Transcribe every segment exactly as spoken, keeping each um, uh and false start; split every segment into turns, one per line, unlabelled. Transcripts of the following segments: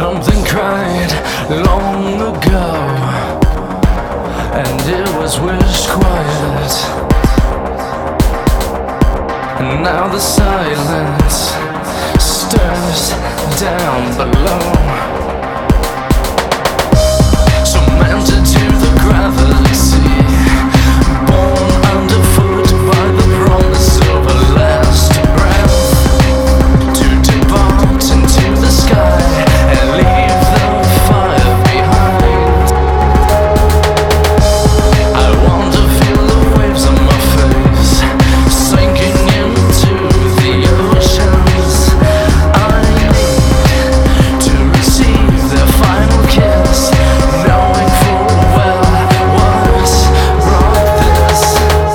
Something cried long ago, and it was wished quiet. And now the silence stirs down below. Cemented to the gravity sea, born underfoot by the promise of a last breath, to depart into the sky and leave the fire behind. I want to feel the waves on my face, sinking into the oceans. I need to receive their final kiss, knowing full well what's brought this.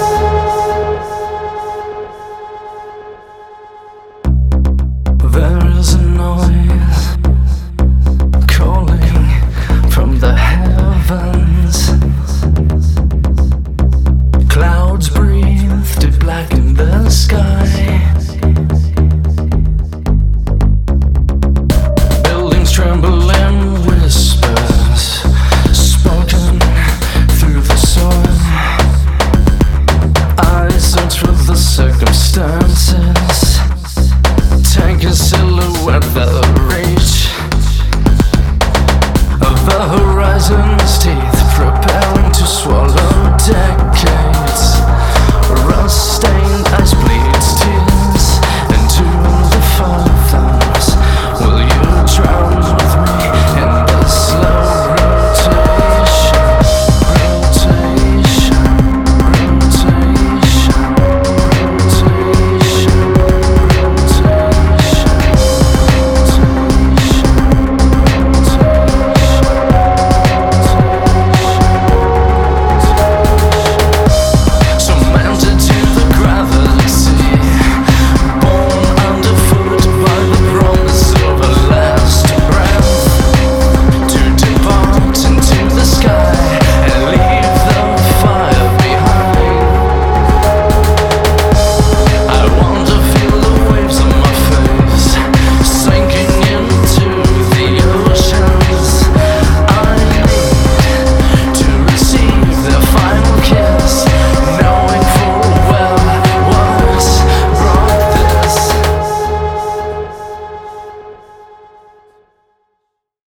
There is a noise calling from the heavens. Clouds breathe to blacken the sky. Buildings tremble in whispers, spoken through the soil. I search for the circumstances, take a silhouette that reach of the horizon's teeth, preparing to swallow